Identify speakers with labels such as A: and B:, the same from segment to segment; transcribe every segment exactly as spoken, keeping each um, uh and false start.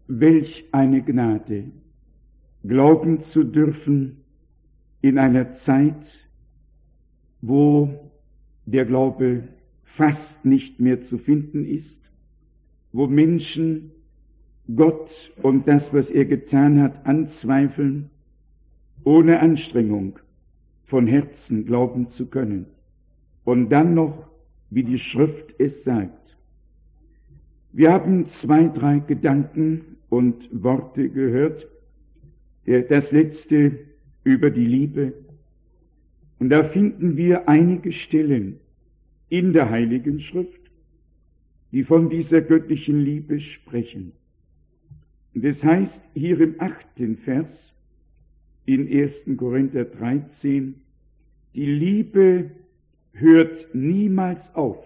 A: Welch eine Gnade, glauben zu dürfen in einer Zeit, wo der Glaube fast nicht mehr zu finden ist, wo Menschen Gott und das, was er getan hat, anzweifeln, ohne Anstrengung von Herzen glauben zu können. Und dann noch, wie die Schrift es sagt. Wir haben zwei, drei Gedanken und Worte gehört. Das letzte über die Liebe. Und da finden wir einige Stellen in der Heiligen Schrift, die von dieser göttlichen Liebe sprechen. Und es heißt hier im achten Vers in ersten Korinther dreizehn, die Liebe hört niemals auf.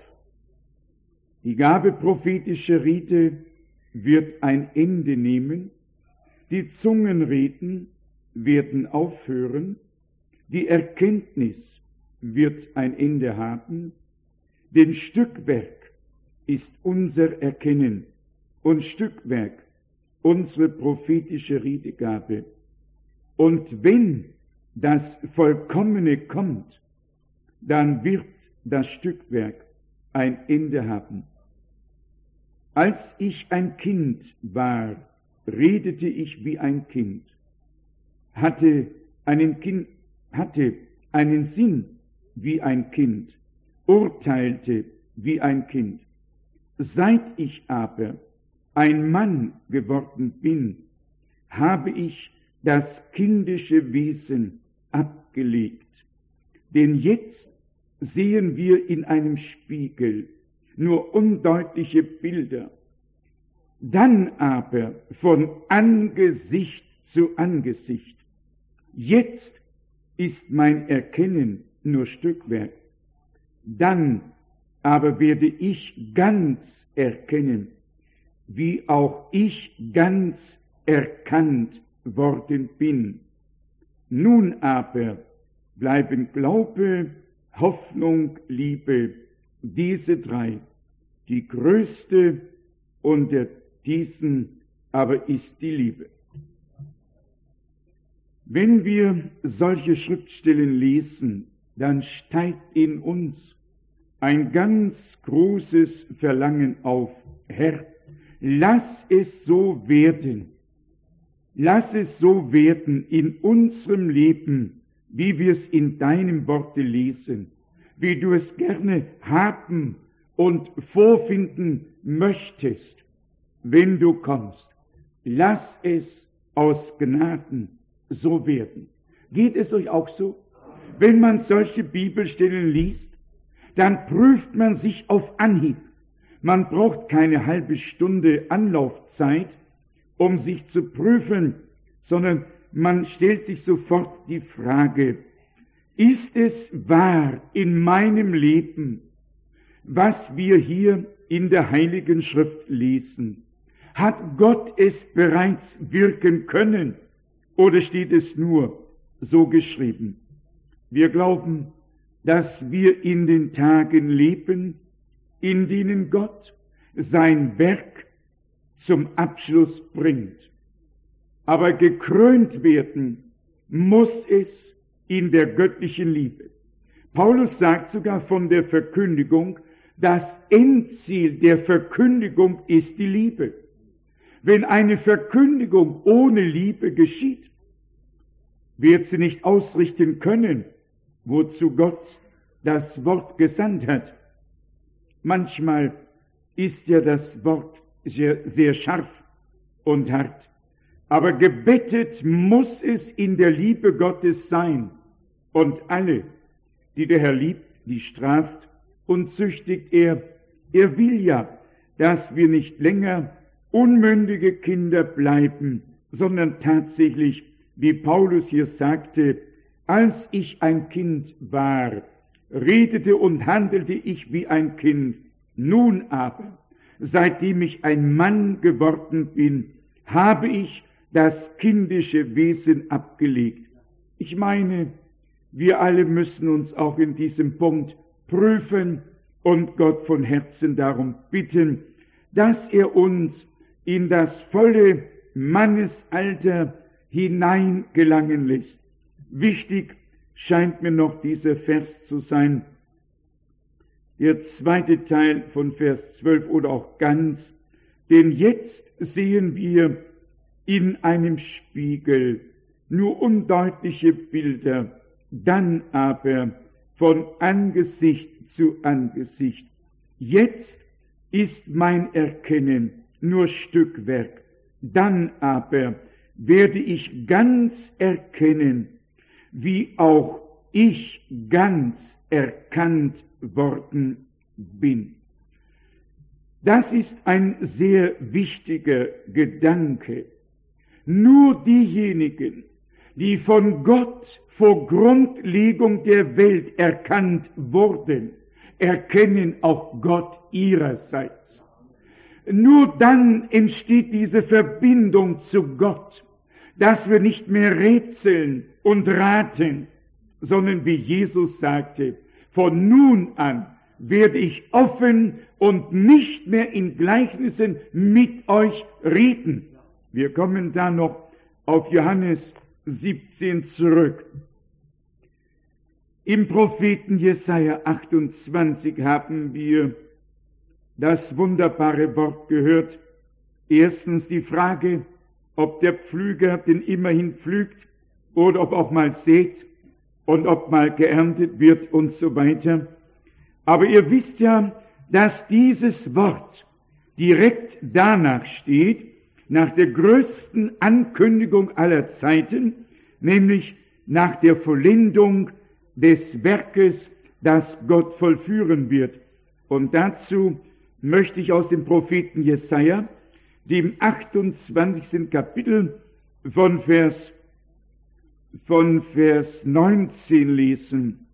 A: Die Gabe prophetischer Rede wird ein Ende nehmen, die Zungenreden werden aufhören, die Erkenntnis wird ein Ende haben, denn Stückwerk ist unser Erkennen und Stückwerk unsere prophetische Redegabe. Und wenn das Vollkommene kommt, dann wird das Stückwerk ein Ende haben. Als ich ein Kind war, redete ich wie ein Kind, hatte einen, kind, hatte einen Sinn wie ein Kind, urteilte wie ein Kind. Seit ich aber ein Mann geworden bin, habe ich das kindische Wesen abgelegt. Denn jetzt sehen wir in einem Spiegel nur undeutliche Bilder, dann aber von Angesicht zu Angesicht. Jetzt ist mein Erkennen nur Stückwerk, dann aber werde ich ganz erkennen, wie auch ich ganz erkannt worden bin. Nun aber bleiben Glaube, Hoffnung, Liebe, diese drei. Die größte unter diesen aber ist die Liebe. Wenn wir solche Schriftstellen lesen, dann steigt in uns ein ganz großes Verlangen auf. Herr, lass es so werden. Lass es so werden in unserem Leben, wie wir es in deinem Worte lesen, wie du es gerne haben und vorfinden möchtest, wenn du kommst. Lass es aus Gnaden so werden. Geht es euch auch so? Wenn man solche Bibelstellen liest, dann prüft man sich auf Anhieb. Man braucht keine halbe Stunde Anlaufzeit, um sich zu prüfen, sondern man stellt sich sofort die Frage, ist es wahr in meinem Leben, was wir hier in der Heiligen Schrift lesen? Hat Gott es bereits wirken können oder steht es nur so geschrieben? Wir glauben, dass wir in den Tagen leben, in denen Gott sein Werk zum Abschluss bringt. Aber gekrönt werden muss es in der göttlichen Liebe. Paulus sagt sogar von der Verkündigung, das Endziel der Verkündigung ist die Liebe. Wenn eine Verkündigung ohne Liebe geschieht, wird sie nicht ausrichten können, wozu Gott das Wort gesandt hat. Manchmal ist ja das Wort sehr, sehr scharf und hart, aber gebettet muss es in der Liebe Gottes sein. Und alle, die der Herr liebt, die straft und züchtigt er. Er will ja, dass wir nicht länger unmündige Kinder bleiben, sondern tatsächlich, wie Paulus hier sagte, als ich ein Kind war, redete und handelte ich wie ein Kind. Nun aber, seitdem ich ein Mann geworden bin, habe ich das kindische Wesen abgelegt. Ich meine, wir alle müssen uns auch in diesem Punkt prüfen und Gott von Herzen darum bitten, dass er uns in das volle Mannesalter hineingelangen lässt. Wichtig scheint mir noch dieser Vers zu sein, der zweite Teil von Vers zwölf oder auch ganz, denn jetzt sehen wir in einem Spiegel nur undeutliche Bilder, dann aber von Angesicht zu Angesicht. Jetzt ist mein Erkennen nur Stückwerk, dann aber werde ich ganz erkennen, wie auch ich ganz erkannt worden bin. Das ist ein sehr wichtiger Gedanke. Nur diejenigen, die von Gott vor Grundlegung der Welt erkannt wurden, erkennen auch Gott ihrerseits. Nur dann entsteht diese Verbindung zu Gott, dass wir nicht mehr rätseln und raten, sondern wie Jesus sagte, von nun an werde ich offen und nicht mehr in Gleichnissen mit euch reden. Wir kommen da noch auf Johannes siebzehn zurück. Im Propheten Jesaja achtundzwanzig haben wir das wunderbare Wort gehört. Erstens die Frage, ob der Pflüger denn immerhin pflügt oder ob auch mal sät und ob mal geerntet wird und so weiter. Aber ihr wisst ja, dass dieses Wort direkt danach steht, nach der größten Ankündigung aller Zeiten, nämlich nach der Vollendung des Werkes, das Gott vollführen wird. Und dazu möchte ich aus dem Propheten Jesaja, dem achtundzwanzigsten Kapitel von Vers, von Vers neunzehn lesen.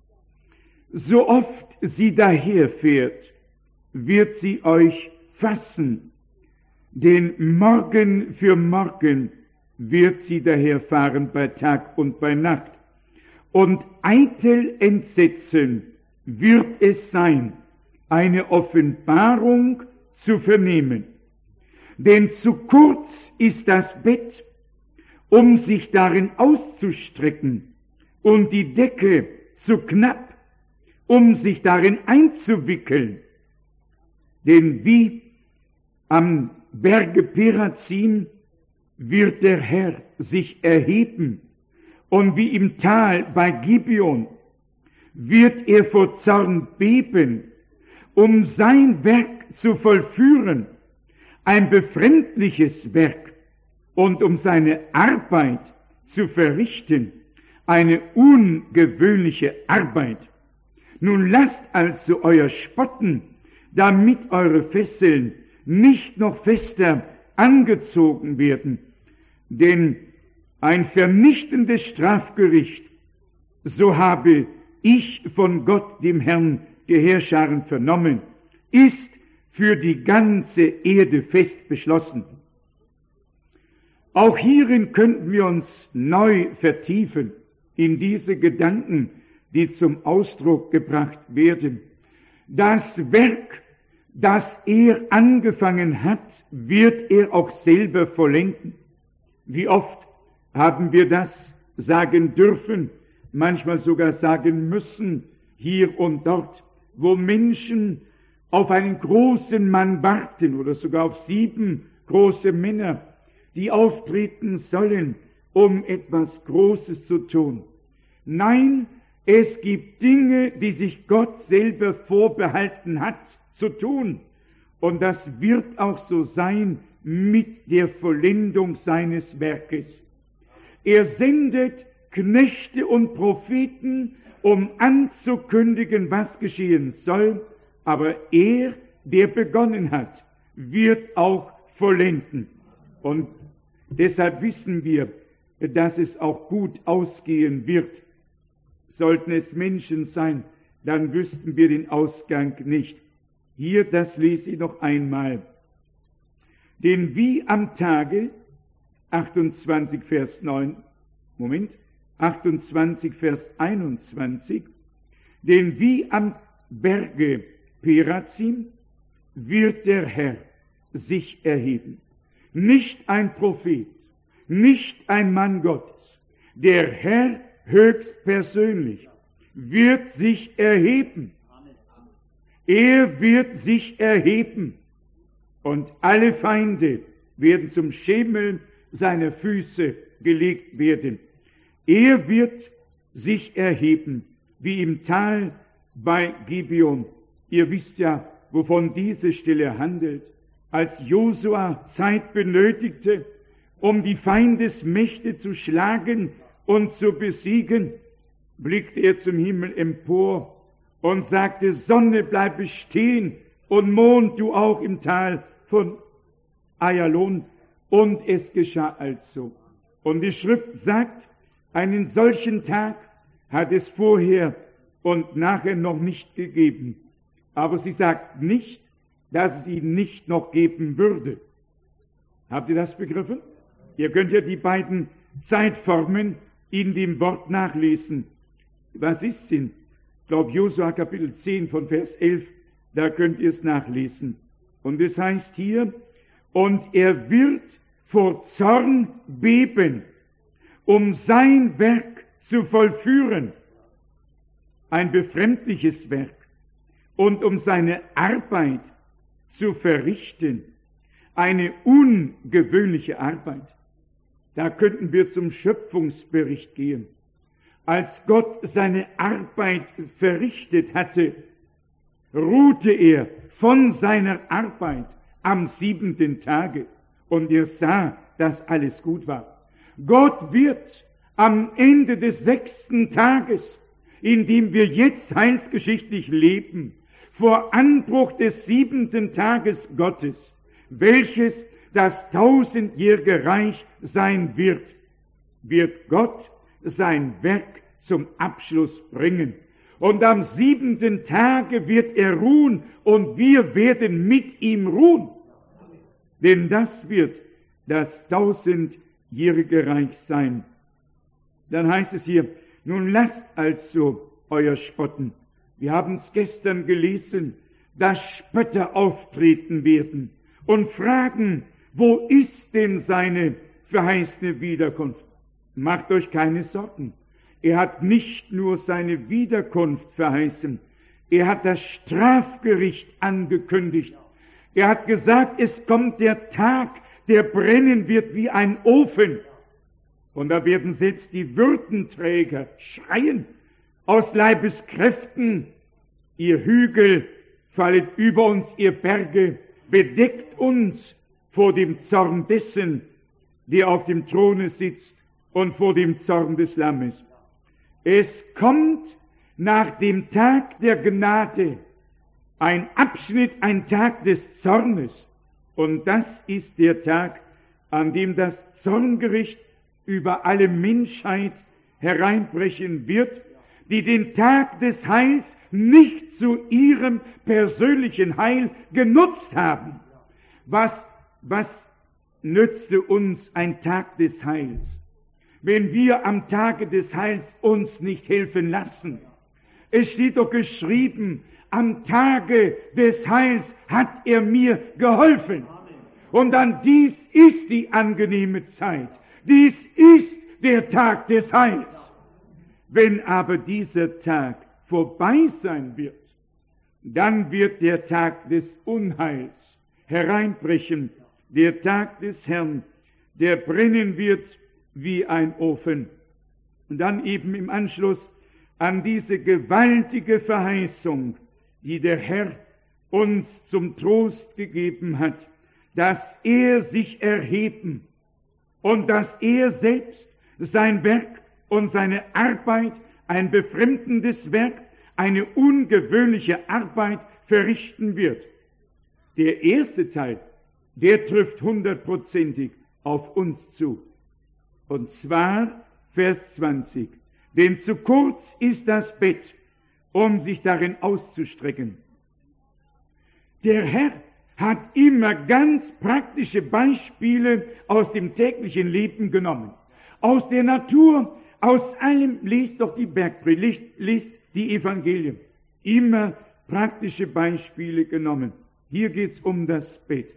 A: So oft sie daherfährt, wird sie euch fassen, denn Morgen für Morgen wird sie daherfahren bei Tag und bei Nacht. Und eitel Entsetzen wird es sein, eine Offenbarung zu vernehmen. Denn zu kurz ist das Bett, um sich darin auszustrecken, und die Decke zu knapp, um sich darin einzuwickeln. Denn wie am Berge Perazim wird der Herr sich erheben, und wie im Tal bei Gibeon wird er vor Zorn beben, um sein Werk zu vollführen, ein befremdliches Werk, und um seine Arbeit zu verrichten, eine ungewöhnliche Arbeit. Nun lasst also euer Spotten, damit eure Fesseln nicht noch fester angezogen werden, denn ein vernichtendes Strafgericht, so habe ich von Gott, dem Herrn der Heerscharen, vernommen, ist für die ganze Erde fest beschlossen. Auch hierin könnten wir uns neu vertiefen, in diese Gedanken, die zum Ausdruck gebracht werden. Das Werk, das er angefangen hat, wird er auch selber vollenden. Wie oft haben wir das sagen dürfen, manchmal sogar sagen müssen, hier und dort, wo Menschen auf einen großen Mann warten oder sogar auf sieben große Männer, die auftreten sollen, um etwas Großes zu tun. Nein, es gibt Dinge, die sich Gott selber vorbehalten hat zu tun. Und das wird auch so sein mit der Vollendung seines Werkes. Er sendet Knechte und Propheten, um anzukündigen, was geschehen soll, aber er, der begonnen hat, wird auch vollenden. Und deshalb wissen wir, dass es auch gut ausgehen wird. Sollten es Menschen sein, dann wüssten wir den Ausgang nicht. Hier, das lese ich noch einmal. Denn wie am Tage, achtundzwanzig Vers neun, Moment, achtundzwanzig Vers einundzwanzig, denn wie am Berge Perazim wird der Herr sich erheben. Nicht ein Prophet, nicht ein Mann Gottes. Der Herr höchstpersönlich wird sich erheben. Er wird sich erheben. Und alle Feinde werden zum Schemel seiner Füße gelegt werden. Er wird sich erheben, wie im Tal bei Gibeon. Ihr wisst ja, wovon diese Stelle handelt. Als Josua Zeit benötigte, um die Feindesmächte zu schlagen und zu besiegen, blickte er zum Himmel empor und sagte, Sonne, bleibe stehen und Mond, du auch im Tal von Ayalon. Und es geschah also. Und die Schrift sagt, einen solchen Tag hat es vorher und nachher noch nicht gegeben. Aber sie sagt nicht, dass es ihn nicht noch geben würde. Habt ihr das begriffen? Ihr könnt ja die beiden Zeitformen in dem Wort nachlesen. Was ist denn? Ich glaube, Josua Kapitel zehn von Vers elf, da könnt ihr es nachlesen. Und es heißt hier, und er wird vor Zorn beben, um sein Werk zu vollführen, ein befremdliches Werk, und um seine Arbeit zu verrichten, eine ungewöhnliche Arbeit. Da könnten wir zum Schöpfungsbericht gehen. Als Gott seine Arbeit verrichtet hatte, ruhte er von seiner Arbeit am siebenten Tage und er sah, dass alles gut war. Gott wird am Ende des sechsten Tages, in dem wir jetzt heilsgeschichtlich leben, vor Anbruch des siebenten Tages Gottes, welches das tausendjährige Reich sein wird, wird Gott sein Werk zum Abschluss bringen. Und am siebenten Tage wird er ruhen und wir werden mit ihm ruhen. Denn das wird das tausendjährige Reich sein. Dann heißt es hier, nun lasst also euer Spotten. Wir haben es gestern gelesen, dass Spötter auftreten werden und fragen, wo ist denn seine verheißene Wiederkunft? Macht euch keine Sorgen. Er hat nicht nur seine Wiederkunft verheißen, er hat das Strafgericht angekündigt. Er hat gesagt, es kommt der Tag, der brennen wird wie ein Ofen. Und da werden selbst die Würdenträger schreien, aus Leibeskräften, ihr Hügel fallet über uns, ihr Berge, bedeckt uns vor dem Zorn dessen, der auf dem Throne sitzt und vor dem Zorn des Lammes. Es kommt nach dem Tag der Gnade ein Abschnitt, ein Tag des Zornes. Und das ist der Tag, an dem das Zorngericht über alle Menschheit hereinbrechen wird, die den Tag des Heils nicht zu ihrem persönlichen Heil genutzt haben. Was, was nützte uns ein Tag des Heils, wenn wir am Tage des Heils uns nicht helfen lassen? Es steht doch geschrieben, am Tage des Heils hat er mir geholfen. Und dann, dies ist die angenehme Zeit. Dies ist der Tag des Heils. Wenn aber dieser Tag vorbei sein wird, dann wird der Tag des Unheils hereinbrechen, der Tag des Herrn, der brennen wird wie ein Ofen. Und dann eben im Anschluss an diese gewaltige Verheißung, die der Herr uns zum Trost gegeben hat, dass er sich erheben und dass er selbst sein Werk und seine Arbeit, ein befremdendes Werk, eine ungewöhnliche Arbeit verrichten wird. Der erste Teil, der trifft hundertprozentig auf uns zu. Und zwar Vers zwanzig. Denn zu kurz ist das Bett, um sich darin auszustrecken. Der Herr hat immer ganz praktische Beispiele aus dem täglichen Leben genommen. Aus der Natur, aus allem, lest doch die Bergpredigt, lest die Evangelien. Immer praktische Beispiele genommen. Hier geht's um das Bett.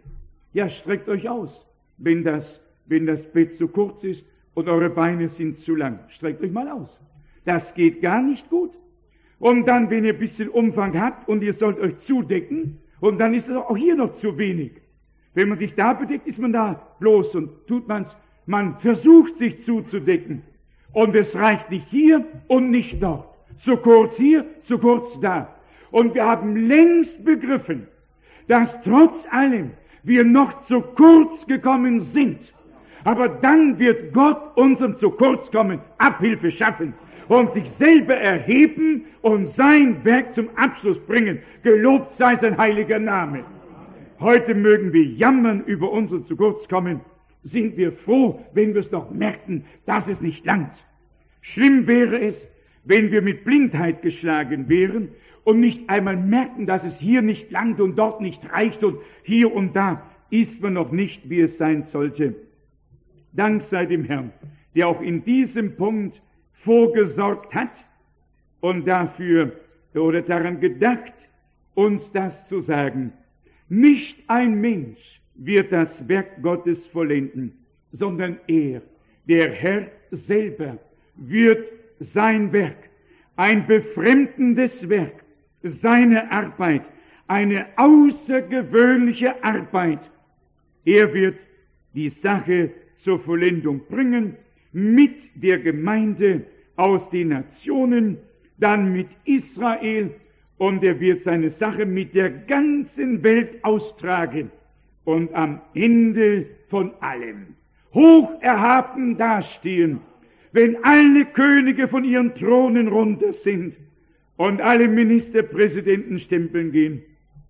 A: Ja, streckt euch aus, wenn das, wenn das Bett zu kurz ist und eure Beine sind zu lang. Streckt euch mal aus. Das geht gar nicht gut. Und dann, wenn ihr ein bisschen Umfang habt und ihr sollt euch zudecken, und dann ist es auch hier noch zu wenig. Wenn man sich da bedeckt, ist man da bloß und tut man's. Man versucht sich zuzudecken. Und es reicht nicht hier und nicht dort. Zu kurz hier, zu kurz da. Und wir haben längst begriffen, dass trotz allem wir noch zu kurz gekommen sind. Aber dann wird Gott unserem zu kurz kommen Abhilfe schaffen und sich selber erheben und sein Werk zum Abschluss bringen. Gelobt sei sein heiliger Name. Heute mögen wir jammern über unser zu kurz kommen. Sind wir froh, wenn wir es doch merken, dass es nicht langt. Schlimm wäre es, wenn wir mit Blindheit geschlagen wären und nicht einmal merken, dass es hier nicht langt und dort nicht reicht und hier und da ist man noch nicht, wie es sein sollte. Dank sei dem Herrn, der auch in diesem Punkt vorgesorgt hat und dafür oder daran gedacht, uns das zu sagen. Nicht ein Mensch wird das Werk Gottes vollenden, sondern er, der Herr selber, wird sein Werk, ein befremdendes Werk, seine Arbeit, eine außergewöhnliche Arbeit. Er wird die Sache zur Vollendung bringen, mit der Gemeinde aus den Nationen, dann mit Israel, und er wird seine Sache mit der ganzen Welt austragen und am Ende von allem hoch erhaben dastehen, wenn alle Könige von ihren Thronen runter sind und alle Ministerpräsidenten stempeln gehen,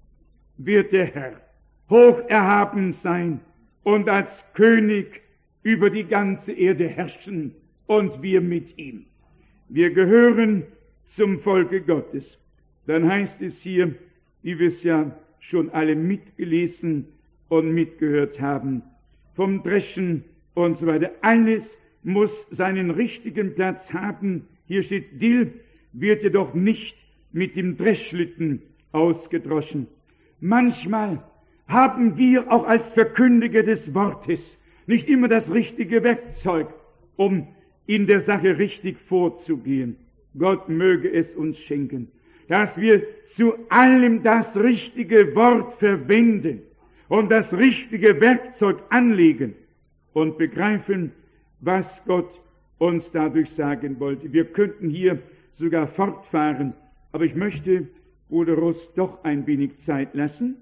A: wird der Herr hoch erhaben sein und als König über die ganze Erde herrschen und wir mit ihm. Wir gehören zum Volke Gottes. Dann heißt es hier, wie wir es ja schon alle mitgelesen und mitgehört haben, vom Dreschen und so weiter. Alles muss seinen richtigen Platz haben. Hier steht, Dill wird jedoch nicht mit dem Dreschschlitten ausgedroschen. Manchmal haben wir auch als Verkündiger des Wortes nicht immer das richtige Werkzeug, um in der Sache richtig vorzugehen. Gott möge es uns schenken, dass wir zu allem das richtige Wort verwenden und das richtige Werkzeug anlegen und begreifen, was Gott uns dadurch sagen wollte. Wir könnten hier sogar fortfahren, aber ich möchte Bruder Ross doch ein wenig Zeit lassen,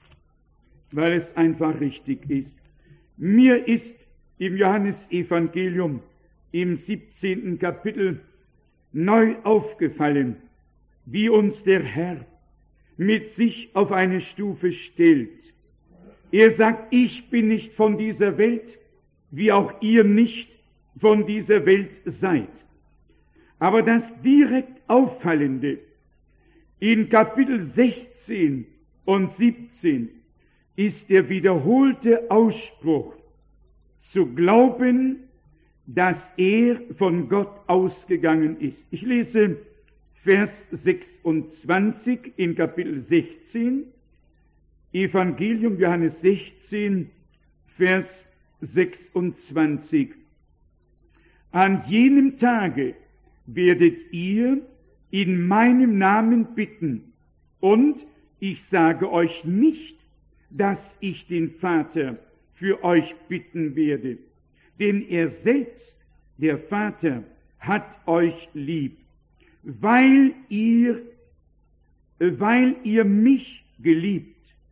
A: weil es einfach richtig ist. Mir ist im Johannesevangelium im siebzehnten Kapitel neu aufgefallen, wie uns der Herr mit sich auf eine Stufe stellt. Er sagt, ich bin nicht von dieser Welt, wie auch ihr nicht von dieser Welt seid. Aber das direkt Auffallende in Kapitel sechzehn und siebzehn ist der wiederholte Ausspruch, zu glauben, dass er von Gott ausgegangen ist. Ich lese Vers sechsundzwanzig in Kapitel sechzehn, Evangelium Johannes sechzehn, Vers sechsundzwanzig. An jenem Tage werdet ihr in meinem Namen bitten, und ich sage euch nicht, dass ich den Vater für euch bitten werde, denn er selbst, der Vater, hat euch lieb, weil ihr, weil ihr mich geliebt.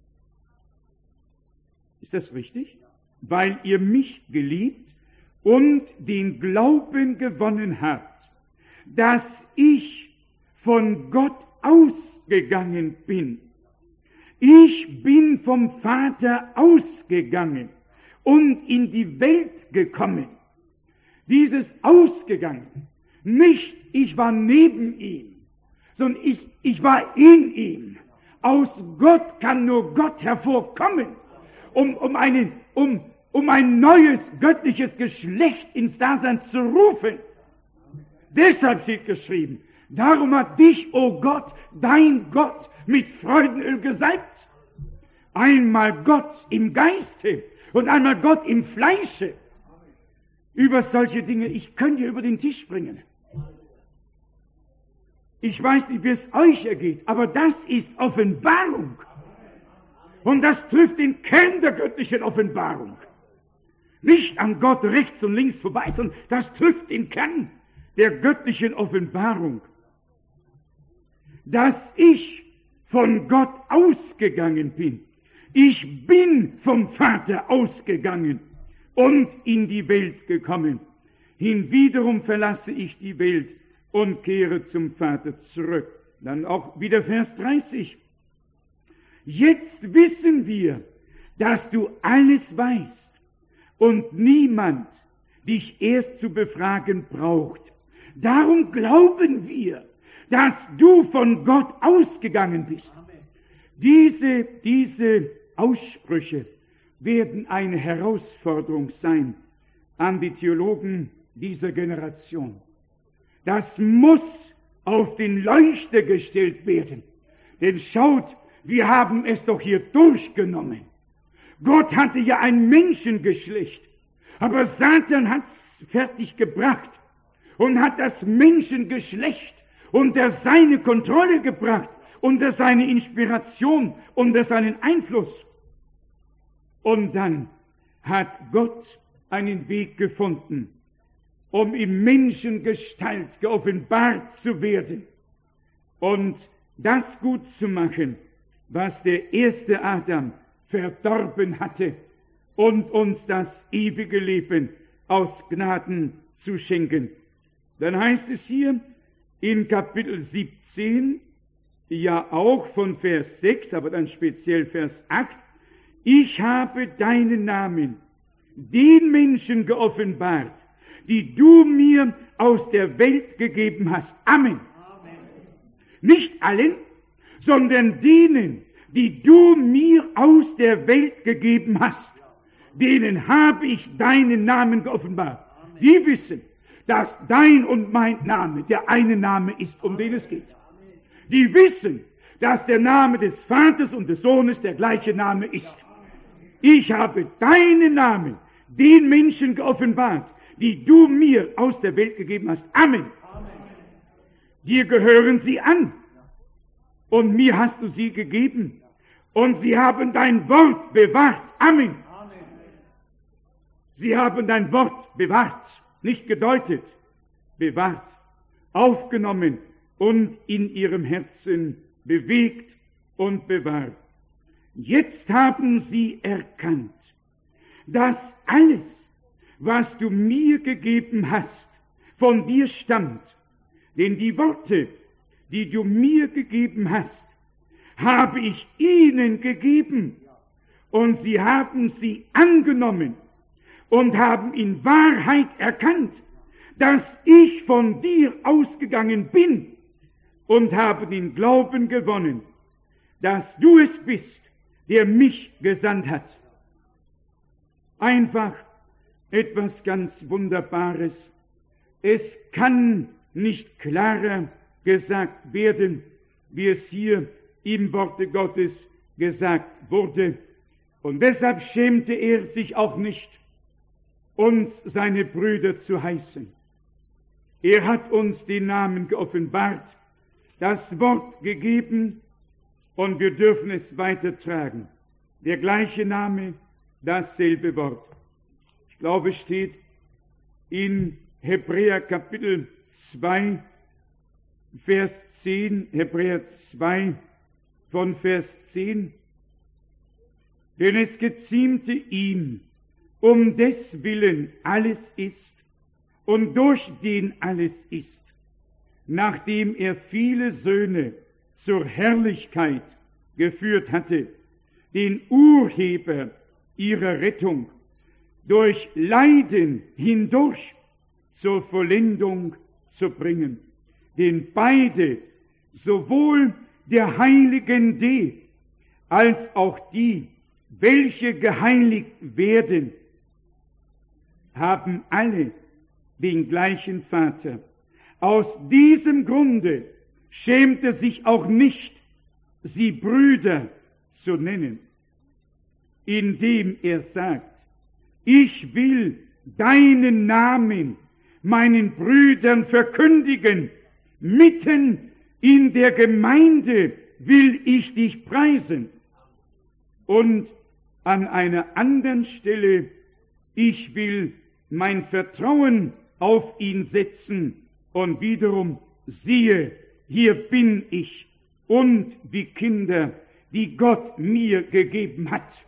A: Ist das richtig? Weil ihr mich geliebt und den Glauben gewonnen habt, dass ich von Gott ausgegangen bin. Ich bin vom Vater ausgegangen und in die Welt gekommen. Dieses ausgegangen, nicht ich war neben ihm, sondern ich, ich war in ihm. Aus Gott kann nur Gott hervorkommen, um, um, einen, um, um ein neues göttliches Geschlecht ins Dasein zu rufen. Deshalb steht geschrieben, darum hat dich, o Gott, dein Gott, mit Freudenöl gesalbt. Einmal Gott im Geiste und einmal Gott im Fleische. Über solche Dinge, ich könnte über den Tisch springen. Ich weiß nicht, wie es euch ergeht, aber das ist Offenbarung. Und das trifft den Kern der göttlichen Offenbarung. Nicht an Gott rechts und links vorbei, sondern das trifft den Kern der göttlichen Offenbarung. Dass ich von Gott ausgegangen bin. Ich bin vom Vater ausgegangen und in die Welt gekommen. Hinwiederum verlasse ich die Welt und kehre zum Vater zurück. Dann auch wieder Vers dreißig. Jetzt wissen wir, dass du alles weißt und niemand dich erst zu befragen braucht. Darum glauben wir, dass du von Gott ausgegangen bist. Diese, diese Aussprüche werden eine Herausforderung sein an die Theologen dieser Generation. Das muss auf den Leuchter gestellt werden. Denn schaut, wir haben es doch hier durchgenommen. Gott hatte ja ein Menschengeschlecht, aber Satan hat's fertig gebracht und hat das Menschengeschlecht unter seine Kontrolle gebracht, unter seine Inspiration, unter seinen Einfluss. Und dann hat Gott einen Weg gefunden, um in Menschengestalt geoffenbart zu werden und das gut zu machen, was der erste Adam verdorben hatte, und uns das ewige Leben aus Gnaden zu schenken. Dann heißt es hier in Kapitel siebzehn, ja auch von Vers sechs, aber dann speziell Vers acht, ich habe deinen Namen den Menschen geoffenbart, die du mir aus der Welt gegeben hast. Amen. Amen. Nicht allen, sondern denen, die du mir aus der Welt gegeben hast, denen habe ich deinen Namen geoffenbart. Amen. Die wissen, dass dein und mein Name der eine Name ist, um den es geht. Die wissen, dass der Name des Vaters und des Sohnes der gleiche Name ist. Ich habe deinen Namen den Menschen geoffenbart, die du mir aus der Welt gegeben hast. Amen. Amen. Dir gehören sie an. Und mir hast du sie gegeben. Und sie haben dein Wort bewahrt. Amen. Amen. Sie haben dein Wort bewahrt, nicht gedeutet, bewahrt, aufgenommen und in ihrem Herzen bewegt und bewahrt. Jetzt haben sie erkannt, dass alles, was du mir gegeben hast, von dir stammt. Denn die Worte, die du mir gegeben hast, habe ich ihnen gegeben. Und sie haben sie angenommen und haben in Wahrheit erkannt, dass ich von dir ausgegangen bin, und haben den Glauben gewonnen, dass du es bist, der mich gesandt hat. Einfach etwas ganz Wunderbares. Es kann nicht klarer gesagt werden, wie es hier im Worte Gottes gesagt wurde. Und deshalb schämte er sich auch nicht, uns seine Brüder zu heißen. Er hat uns den Namen geoffenbart, das Wort gegeben, und wir dürfen es weitertragen. Der gleiche Name, dasselbe Wort. Ich glaube, es steht in Hebräer Kapitel zwei, Vers zehn, Hebräer zwei von Vers zehn. Denn es geziemte ihm, um des Willen alles ist und durch den alles ist, nachdem er viele Söhne zur Herrlichkeit geführt hatte, den Urheber ihrer Rettung durch Leiden hindurch zur Vollendung zu bringen. Denn beide, sowohl der Heiligende als auch die, welche geheiligt werden, haben alle den gleichen Vater. Aus diesem Grunde schämt er sich auch nicht, sie Brüder zu nennen. indem er sagt, ich will deinen Namen meinen Brüdern verkündigen, mitten in der Gemeinde will ich dich preisen. Und an einer anderen Stelle, ich will mein Vertrauen auf ihn setzen und wiederum, siehe, hier bin ich und die Kinder, die Gott mir gegeben hat.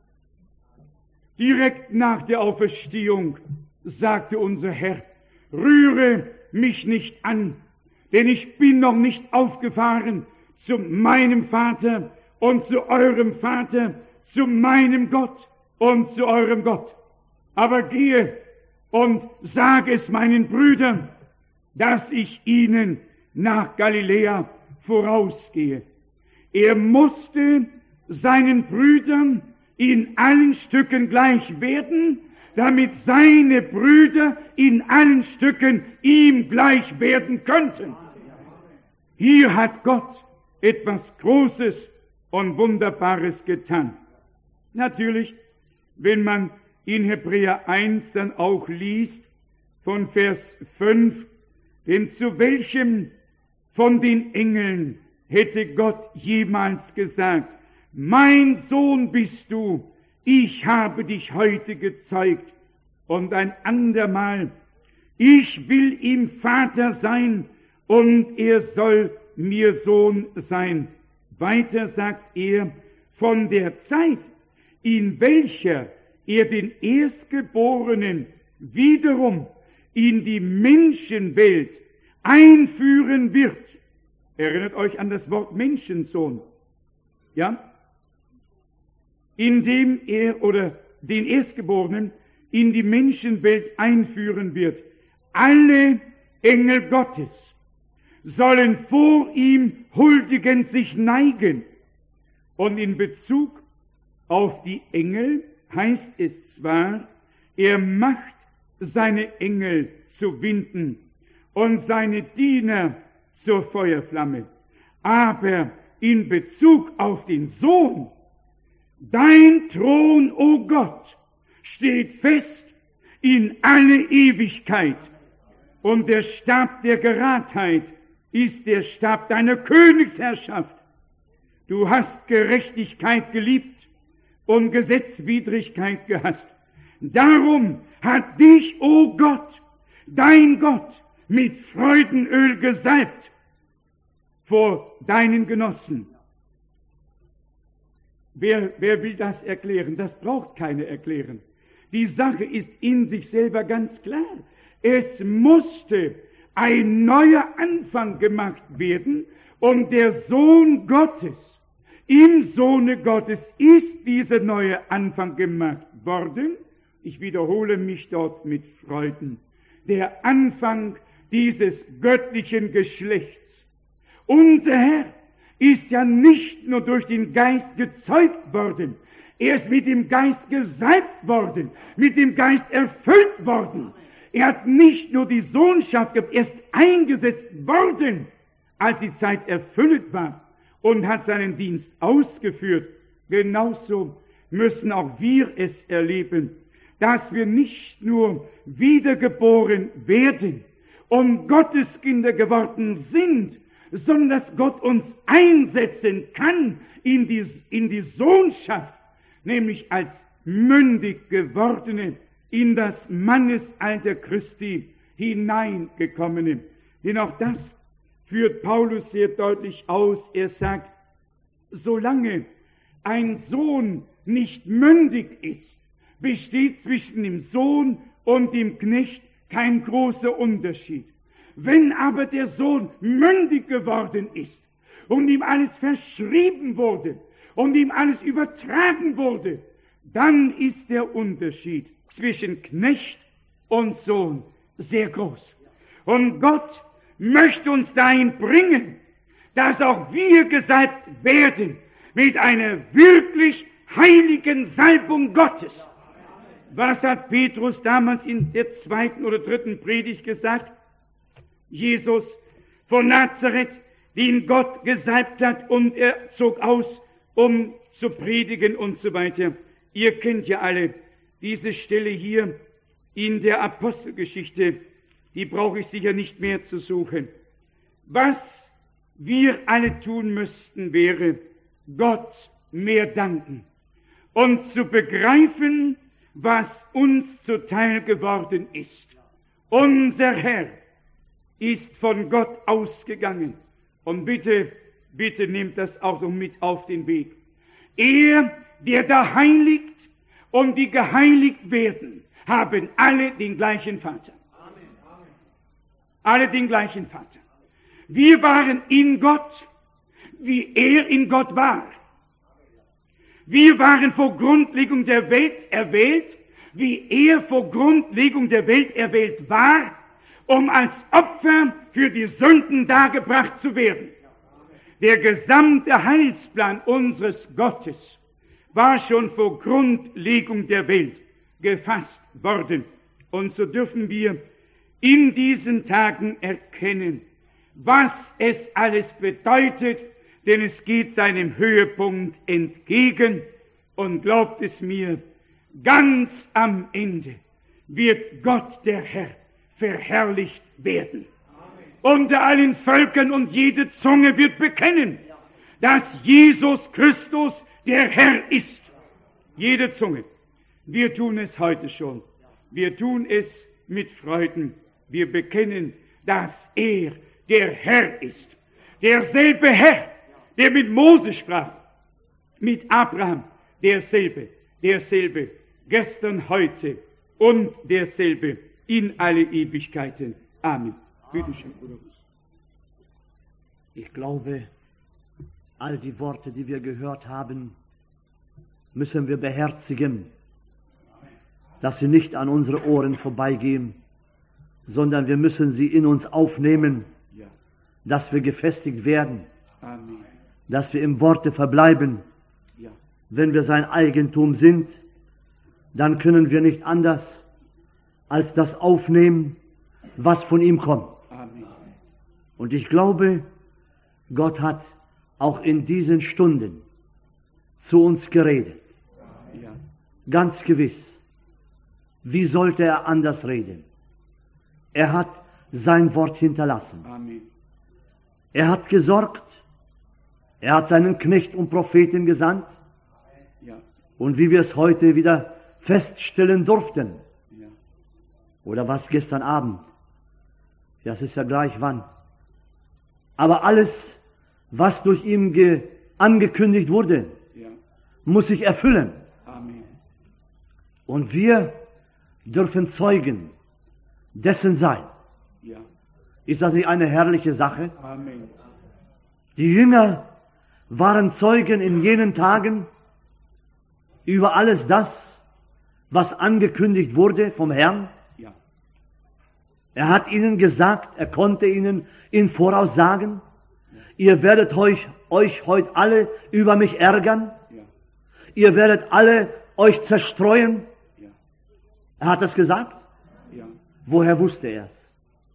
A: Direkt nach der Auferstehung sagte unser Herr, rühre mich nicht an, denn ich bin noch nicht aufgefahren zu meinem Vater und zu eurem Vater, zu meinem Gott und zu eurem Gott. Aber gehe und sage es meinen Brüdern, dass ich ihnen nach Galiläa vorausgehe. Er musste seinen Brüdern in allen Stücken gleich werden, damit seine Brüder in allen Stücken ihm gleich werden könnten. Hier hat Gott etwas Großes und Wunderbares getan. Natürlich, wenn man in Hebräer eins dann auch liest, von Vers fünf, denn zu welchem von den Engeln hätte Gott jemals gesagt, mein Sohn bist du, ich habe dich heute gezeugt. Und ein andermal, ich will ihm Vater sein und er soll mir Sohn sein. Weiter sagt er, von der Zeit, in welcher er den Erstgeborenen wiederum in die Menschenwelt einführen wird. Erinnert euch an das Wort Menschensohn. Ja? Indem er oder den Erstgeborenen in die Menschenwelt einführen wird. Alle Engel Gottes sollen vor ihm huldigend sich neigen. Und in Bezug auf die Engel heißt es zwar, er macht seine Engel zu Winden und seine Diener zur Feuerflamme. Aber in Bezug auf den Sohn, dein Thron, o Gott, steht fest in alle Ewigkeit. Und der Stab der Geradheit ist der Stab deiner Königsherrschaft. Du hast Gerechtigkeit geliebt und Gesetzwidrigkeit gehasst. Darum hat dich, o Gott, dein Gott, mit Freudenöl gesalbt vor deinen Genossen. Wer, wer will das erklären? Das braucht keiner erklären. Die Sache ist in sich selber ganz klar. Es musste ein neuer Anfang gemacht werden und der Sohn Gottes, im Sohne Gottes ist dieser neue Anfang gemacht worden. Ich wiederhole mich dort mit Freuden. Der Anfang dieses göttlichen Geschlechts. Unser Herr ist ja nicht nur durch den Geist gezeugt worden, er ist mit dem Geist gesalbt worden, mit dem Geist erfüllt worden. Er hat nicht nur die Sohnschaft gehabt, er ist eingesetzt worden, als die Zeit erfüllt war und hat seinen Dienst ausgeführt. Genauso müssen auch wir es erleben, dass wir nicht nur wiedergeboren werden und Gotteskinder geworden sind, sondern dass Gott uns einsetzen kann in die, in die Sohnschaft, nämlich als mündig gewordene, in das Mannesalter Christi hineingekommene. Denn auch das führt Paulus sehr deutlich aus. Er sagt, solange ein Sohn nicht mündig ist, besteht zwischen dem Sohn und dem Knecht kein großer Unterschied. Wenn aber der Sohn mündig geworden ist und ihm alles verschrieben wurde und ihm alles übertragen wurde, dann ist der Unterschied zwischen Knecht und Sohn sehr groß. Und Gott möchte uns dahin bringen, dass auch wir gesalbt werden mit einer wirklich heiligen Salbung Gottes. Was hat Petrus damals in der zweiten oder dritten Predigt gesagt? Jesus von Nazareth, den Gott gesalbt hat, und er zog aus, um zu predigen und so weiter. Ihr kennt ja alle diese Stelle hier in der Apostelgeschichte, die brauche ich sicher nicht mehr zu suchen. Was wir alle tun müssten, wäre Gott mehr danken und zu begreifen, was uns zuteil geworden ist. Unser Herr ist von Gott ausgegangen. Und bitte, bitte nehmt das auch noch mit auf den Weg. Er, der da heiligt und die geheiligt werden, haben alle den gleichen Vater. Amen. Amen. Alle den gleichen Vater. Wir waren in Gott, wie er in Gott war. Wir waren vor Grundlegung der Welt erwählt, wie er vor Grundlegung der Welt erwählt war, um als Opfer für die Sünden dargebracht zu werden. Der gesamte Heilsplan unseres Gottes war schon vor Grundlegung der Welt gefasst worden. Und so dürfen wir in diesen Tagen erkennen, was es alles bedeutet, denn es geht seinem Höhepunkt entgegen. Und glaubt es mir, ganz am Ende wird Gott der Herr verherrlicht werden. Amen. Unter allen Völkern, und jede Zunge wird bekennen, dass Jesus Christus der Herr ist. Jede Zunge. Wir tun es heute schon. Wir tun es mit Freuden. Wir bekennen, dass er der Herr ist. Derselbe Herr, der mit Mose sprach, mit Abraham, derselbe, derselbe, gestern, heute und derselbe in alle Ewigkeiten. Amen. Bitte schön, Bruder.
B: Ich glaube, all die Worte, die wir gehört haben, müssen wir beherzigen, dass sie nicht an unsere Ohren vorbeigehen, sondern wir müssen sie in uns aufnehmen, dass wir gefestigt werden,
A: Amen.
B: Dass wir im Worte verbleiben.
A: Ja.
B: Wenn wir sein Eigentum sind, dann können wir nicht anders als das aufnehmen, was von ihm kommt.
A: Amen.
B: Und ich glaube, Gott hat auch in diesen Stunden zu uns geredet.
A: Ja.
B: Ganz gewiss. Wie sollte er anders reden? Er hat sein Wort hinterlassen.
A: Amen.
B: Er hat gesorgt. Er hat seinen Knecht und Propheten gesandt.
A: Ja.
B: Und wie wir es heute wieder feststellen durften,
A: Ja.
B: oder was gestern Abend, das ist ja gleich wann. Aber alles, was durch ihn ge- angekündigt wurde,
A: Ja.
B: muss sich erfüllen.
A: Amen.
B: Und wir dürfen Zeugen dessen sein.
A: Ja.
B: Ist das nicht eine herrliche Sache?
A: Amen.
B: Die Jünger waren Zeugen in jenen Tagen über alles das, was angekündigt wurde vom Herrn.
A: Ja.
B: Er hat ihnen gesagt, er konnte ihnen im Voraus sagen, ihr werdet euch, euch heute alle über mich ärgern,
A: Ja.
B: ihr werdet alle euch zerstreuen.
A: Ja.
B: Er hat das gesagt.
A: Ja.
B: Woher wusste er es?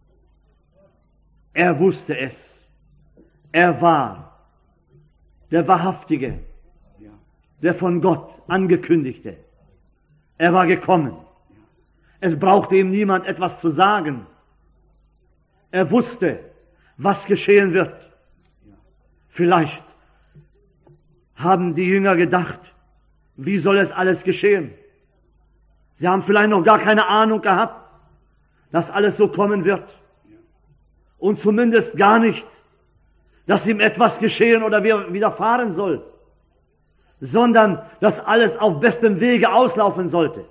B: Er wusste es. Er war der Wahrhaftige,
A: Ja.
B: der von Gott angekündigte. Er war gekommen. Es brauchte ihm niemand etwas zu sagen. Er wusste, was geschehen wird. Vielleicht haben die Jünger gedacht, wie soll es alles geschehen? Sie haben vielleicht noch gar keine Ahnung gehabt, dass alles so kommen wird. Und zumindest gar nicht, dass ihm etwas geschehen oder widerfahren soll, sondern dass alles auf bestem Wege auslaufen sollte.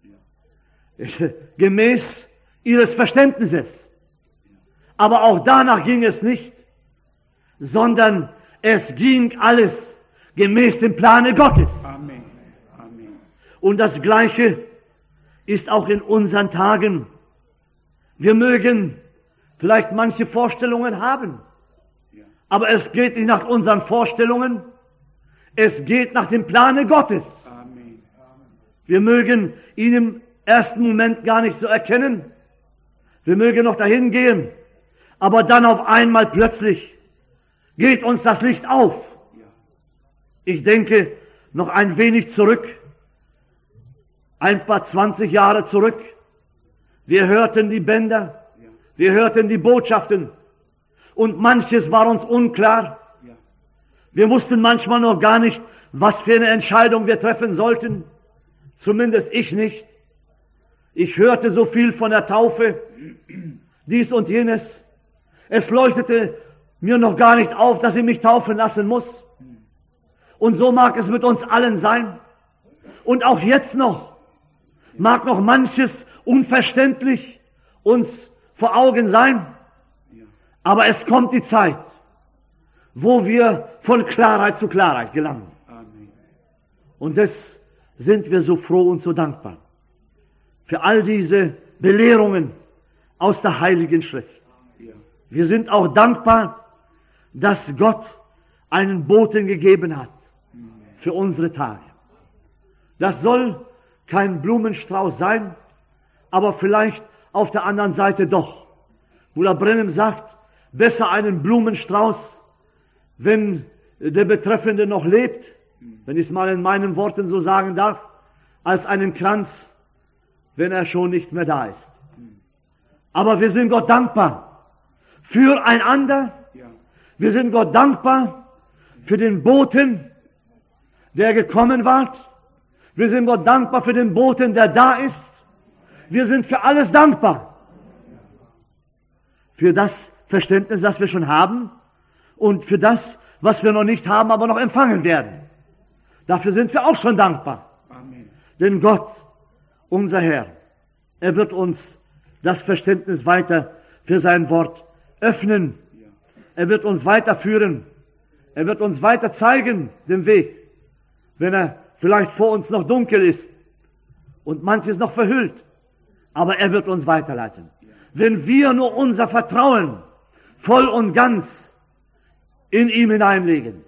B: Gemäß ihres Verständnisses. Aber auch danach ging es nicht, sondern es ging alles gemäß dem Plane Gottes.
A: Amen. Amen.
B: Und das Gleiche ist auch in unseren Tagen. Wir mögen vielleicht manche Vorstellungen haben, aber es geht nicht nach unseren Vorstellungen, es geht nach dem Plane Gottes.
A: Amen.
B: Wir mögen ihn im ersten Moment gar nicht so erkennen, wir mögen noch dahin gehen, aber dann auf einmal plötzlich geht uns das Licht auf. Ich denke noch ein wenig zurück ein paar zwanzig Jahre zurück. Wir hörten die Bänder, wir hörten die Botschaften und manches war uns unklar. Wir wussten manchmal noch gar nicht, was für eine Entscheidung wir treffen sollten. Zumindest ich nicht. Ich hörte so viel von der Taufe, dies und jenes. Es leuchtete mir noch gar nicht auf, dass ich mich taufen lassen muss. Und so mag es mit uns allen sein. Und auch jetzt noch mag noch manches unverständlich uns vor Augen sein. Aber es kommt die Zeit, wo wir von Klarheit zu Klarheit gelangen. Und das sind wir so froh und so dankbar. Für all diese Belehrungen aus der Heiligen Schrift. Wir sind auch dankbar, dass Gott einen Boten gegeben hat für unsere Tage. Das soll kein Blumenstrauß sein, aber vielleicht auf der anderen Seite doch. Bruder Branham sagt, besser einen Blumenstrauß, wenn der Betreffende noch lebt, wenn ich es mal in meinen Worten so sagen darf, als einen Kranz, wenn er schon nicht mehr da ist. Aber wir sind Gott dankbar füreinander. Wir sind Gott dankbar für den Boten, der gekommen war. Wir sind Gott dankbar für den Boten, der da ist. Wir sind für alles dankbar. Für das Verständnis, das wir schon haben und für das, was wir noch nicht haben, aber noch empfangen werden. Dafür sind wir auch schon dankbar. Amen. Denn Gott, unser Herr, er wird uns das Verständnis weiter für sein Wort öffnen. Er wird uns weiterführen. Er wird uns weiter zeigen den Weg, wenn er vielleicht vor uns noch dunkel ist und manches noch verhüllt. Aber er wird uns weiterleiten. Wenn wir nur unser Vertrauen voll und ganz in ihm hineinlegen.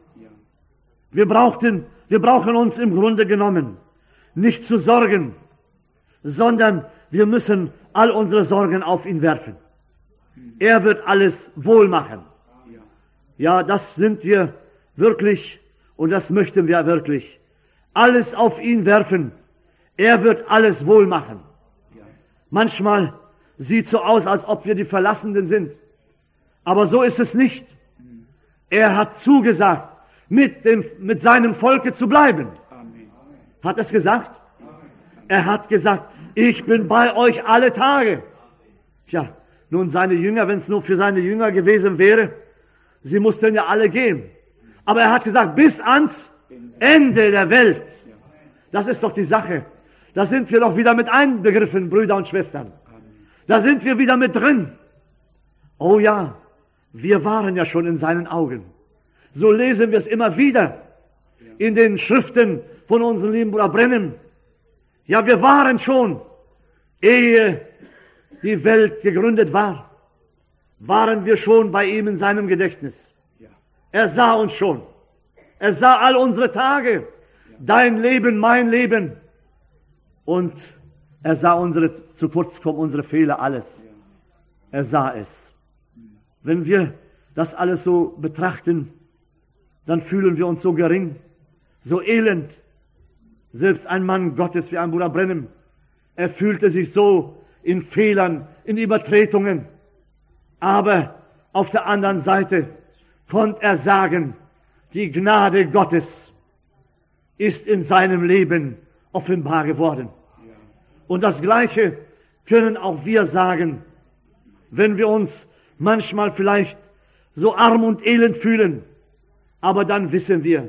B: Wir brauchten, wir brauchen uns im Grunde genommen nicht zu sorgen, sondern wir müssen all unsere Sorgen auf ihn werfen. Er wird alles wohl machen. Ja, das sind wir wirklich und das möchten wir wirklich. Alles auf ihn werfen. Er wird alles wohl machen. Manchmal sieht so aus, als ob wir die Verlassenen sind. Aber so ist es nicht. Er hat zugesagt, mit dem, mit seinem Volke zu bleiben. Hat er es gesagt? Er hat gesagt, ich bin bei euch alle Tage. Tja, nun seine Jünger, wenn es nur für seine Jünger gewesen wäre, sie mussten ja alle gehen. Aber er hat gesagt, bis ans Ende der Welt. Das ist doch die Sache. Da sind wir doch wieder mit einbegriffen, Brüder und Schwestern. Da sind wir wieder mit drin. Oh ja, wir waren ja schon in seinen Augen. So lesen wir es immer wieder in den Schriften von unserem lieben Bruder Branham. Ja, wir waren schon, ehe die Welt gegründet war, waren wir schon bei ihm in seinem Gedächtnis. Er sah uns schon. Er sah all unsere Tage. Dein Leben, mein Leben. Und er sah unsere zu kurz kommen, unsere Fehler, alles. Er sah es. Wenn wir das alles so betrachten, dann fühlen wir uns so gering, so elend. Selbst ein Mann Gottes wie ein Bruder Branham, er fühlte sich so in Fehlern, in Übertretungen. Aber auf der anderen Seite konnte er sagen, die Gnade Gottes ist in seinem Leben offenbar geworden. Und das Gleiche können auch wir sagen, wenn wir uns manchmal vielleicht so arm und elend fühlen. Aber dann wissen wir,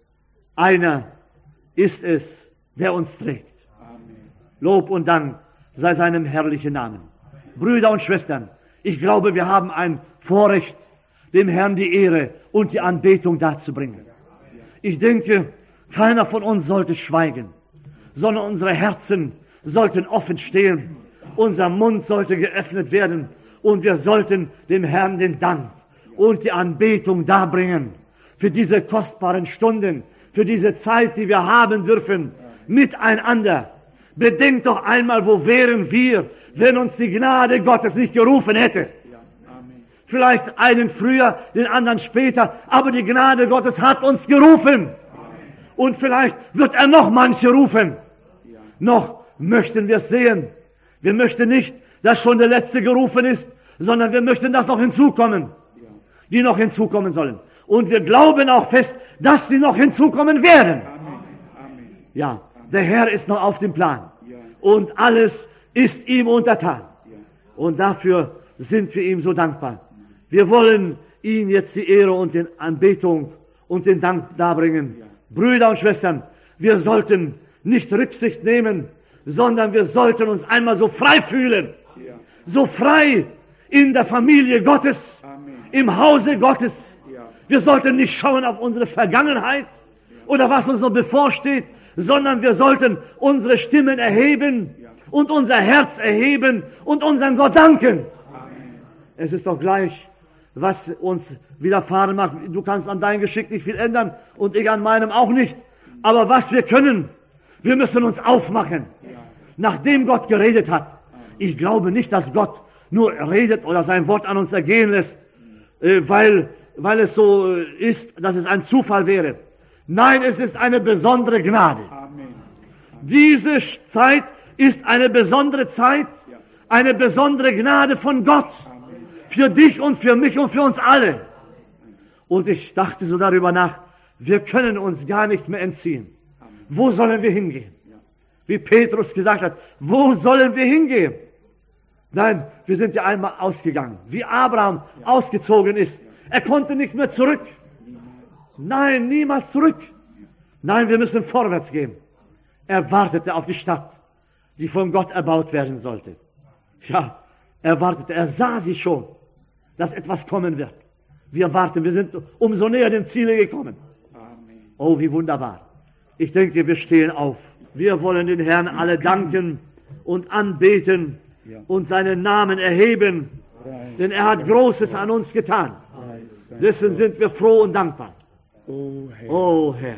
B: einer ist es, der uns trägt. Amen. Lob und Dank sei seinem herrlichen Namen. Brüder und Schwestern, ich glaube, wir haben ein Vorrecht, dem Herrn die Ehre und die Anbetung darzubringen. Ich denke, keiner von uns sollte schweigen, sondern unsere Herzen sollten offen stehen, unser Mund sollte geöffnet werden und wir sollten dem Herrn den Dank und die Anbetung darbringen für diese kostbaren Stunden, für diese Zeit, die wir haben dürfen, miteinander. Bedenkt doch einmal, wo wären wir, wenn uns die Gnade Gottes nicht gerufen hätte. Vielleicht einen früher, den anderen später, aber die Gnade Gottes hat uns gerufen. Und vielleicht wird er noch manche rufen. Noch möchten wir sehen. Wir möchten nicht, dass schon der Letzte gerufen ist, sondern wir möchten, dass noch hinzukommen, die noch hinzukommen sollen. Und wir glauben auch fest, dass sie noch hinzukommen werden. Ja, der Herr ist noch auf dem Plan. Und alles ist ihm untertan. Und dafür sind wir ihm so dankbar. Wir wollen ihm jetzt die Ehre und die Anbetung und den Dank darbringen. Brüder und Schwestern, wir sollten nicht Rücksicht nehmen, sondern wir sollten uns einmal so frei fühlen. So frei in der Familie Gottes, im Hause Gottes. Wir sollten nicht schauen auf unsere Vergangenheit oder was uns noch bevorsteht, sondern wir sollten unsere Stimmen erheben und unser Herz erheben und unseren Gott danken. Es ist doch gleich, was uns widerfahren mag. Du kannst an deinem Geschick nicht viel ändern und ich an meinem auch nicht. Aber was wir können, wir müssen uns aufmachen, nachdem Gott geredet hat. Ich glaube nicht, dass Gott nur redet oder sein Wort an uns ergehen lässt, äh, weil, weil es so ist, dass es ein Zufall wäre. Nein, es ist eine besondere Gnade. Amen. Diese Zeit ist eine besondere Zeit, eine besondere Gnade von Gott. Amen. Für dich und für mich und für uns alle. Und ich dachte so darüber nach, wir können uns gar nicht mehr entziehen. Amen. Wo sollen wir hingehen? Ja. Wie Petrus gesagt hat, wo sollen wir hingehen? Nein, wir sind ja einmal ausgegangen, wie Abraham ja. ausgezogen ist. Er konnte nicht mehr zurück. Nein, niemals zurück. Nein, wir müssen vorwärts gehen. Er wartete auf die Stadt, die von Gott erbaut werden sollte. Ja, er wartete, er sah sie schon, dass etwas kommen wird. Wir warten, wir sind umso näher dem Ziele gekommen. Oh, wie wunderbar. Ich denke, wir stehen auf. Wir wollen den Herrn alle danken und anbeten und seinen Namen erheben, denn er hat Großes an uns getan. Dessen sind wir froh und dankbar.
A: O Herr,
B: oh Herr,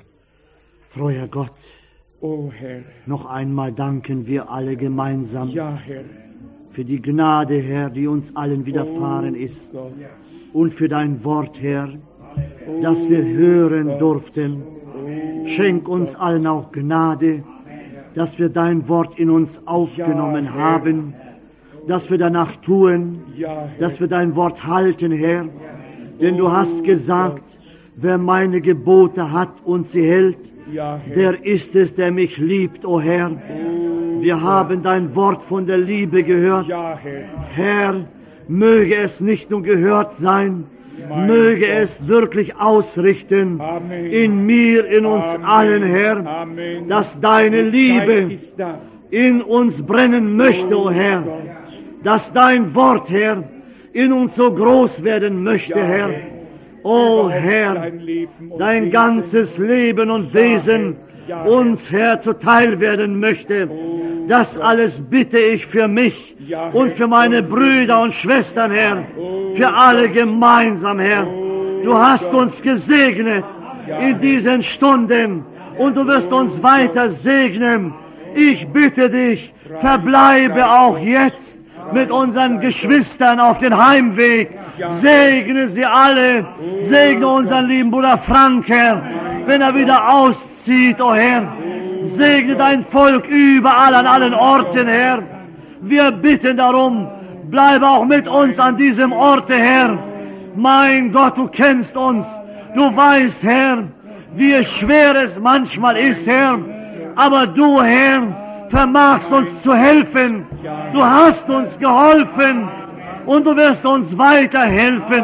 B: treuer Gott,
A: o Herr,
B: noch einmal danken wir alle gemeinsam
A: ja, Herr,
B: für die Gnade, Herr, die uns allen widerfahren
A: oh
B: ist,
A: Gott.
B: Und für dein Wort, Herr,
A: Oh
B: das wir hören
A: Gott.
B: durften.
A: Oh
B: Schenk uns
A: Gott.
B: allen auch Gnade, dass wir dein Wort in uns aufgenommen
A: Ja, Herr.
B: haben, dass wir danach tun,
A: Ja, Herr.
B: dass wir dein Wort halten, Herr, denn du
A: Oh
B: hast gesagt,
A: Gott.
B: wer meine Gebote hat und sie hält,
A: Ja, Herr.
B: der ist es, der mich liebt, o Herr.
A: Oh
B: Wir
A: Gott.
B: haben dein Wort von der Liebe gehört.
A: Ja, Herr.
B: Herr, möge es nicht nur gehört sein,
A: Mein
B: möge
A: Gott.
B: es wirklich ausrichten
A: Amen.
B: in mir, in uns
A: Amen.
B: allen, Herr,
A: Amen.
B: dass deine
A: Die Zeit
B: Liebe
A: ist da.
B: in uns brennen möchte, o Herr,
A: Gott.
B: dass dein Wort, Herr, in uns so groß werden möchte,
A: Ja,
B: Herr.
A: Herr.
B: O
A: Überhaupt
B: Herr,
A: dein Leben und
B: dein
A: Wesen.
B: ganzes Leben und
A: Ja,
B: Wesen
A: Herr. Ja, Herr.
B: uns, Herr, zuteil werden möchte.
A: Oh
B: Das
A: Gott.
B: alles bitte ich für mich
A: Ja, Herr.
B: und für meine
A: Und
B: Brüder und Schwestern, Herr,
A: Oh
B: für alle gemeinsam, Herr.
A: Oh
B: Du hast
A: Gott.
B: uns gesegnet
A: Ja,
B: in
A: Herr.
B: diesen Stunden und du wirst
A: Oh
B: uns weiter segnen. Ich bitte dich,
A: Preis
B: verbleibe
A: sei
B: auch
A: Gott.
B: jetzt mit
A: Preis
B: unseren
A: sei
B: Geschwistern auf den Heimweg.
A: Ja.
B: Segne sie alle.
A: Oh
B: Segne unseren lieben Bruder Frank, Herr, wenn er wieder auszieht, o Herr. Segne dein Volk überall an allen Orten, Herr. Wir bitten darum, bleibe auch mit uns an diesem Orte, Herr. Mein Gott, du kennst uns. Du weißt, Herr, wie schwer es manchmal ist, Herr. Aber du, Herr, vermagst uns zu helfen. Du hast uns geholfen und du wirst uns weiterhelfen.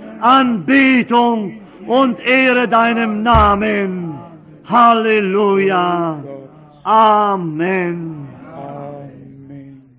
B: Anbetung und Ehre deinem Namen. Halleluja. Amen.